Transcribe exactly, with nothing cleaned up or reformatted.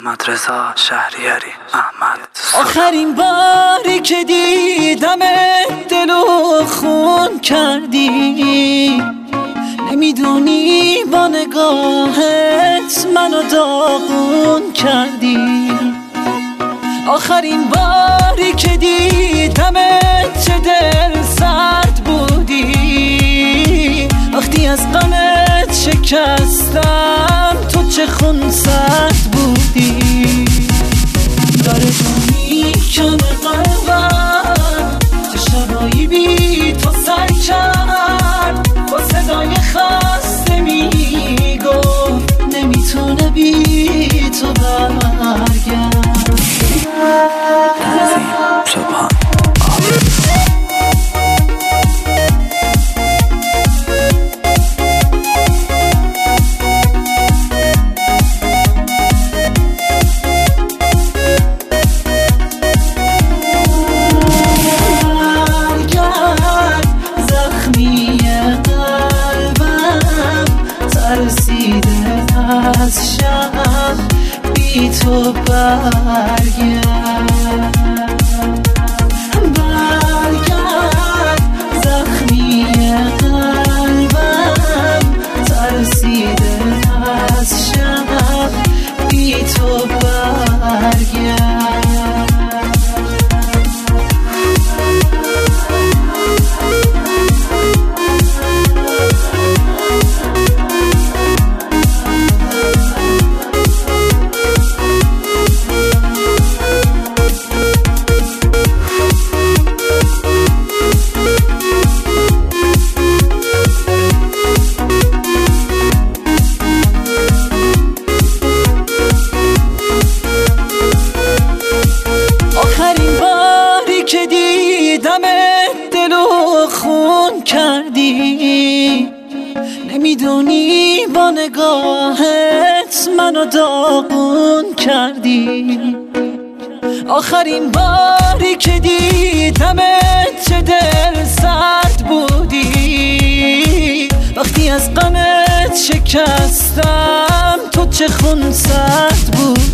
احمد رضا شهریاری. احمد آخرین باری که دیدم دلو خون کردی، نمیدونی با نگاهت منو داغون کردی. آخرین باری که دیدم چه دل سرد بودی، وقتی از غمت شکستم تو چه خون سرد بودی. داره تو میکنه قلبم، چه شبایی بی تو سر کرد، با صدای خسته میگفت نمیتونه بی تو برگرد. نظیم سبحان از شب بی تو برگرد، برگرد زخمی قلبم ترسیده از شب بی تو برگرد. که دیدم دلو خون کردی، نمیدونی با نگاهت منو داغون کردی. آخرین باری که دیدم چه دل سرد بودی، وقتی از غمت شکستم تو چه خون سرد بودی.